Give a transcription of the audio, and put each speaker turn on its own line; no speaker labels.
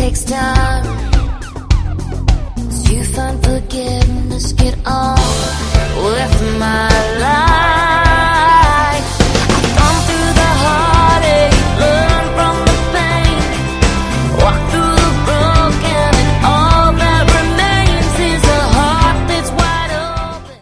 takes time. As you find forgiveness, get on.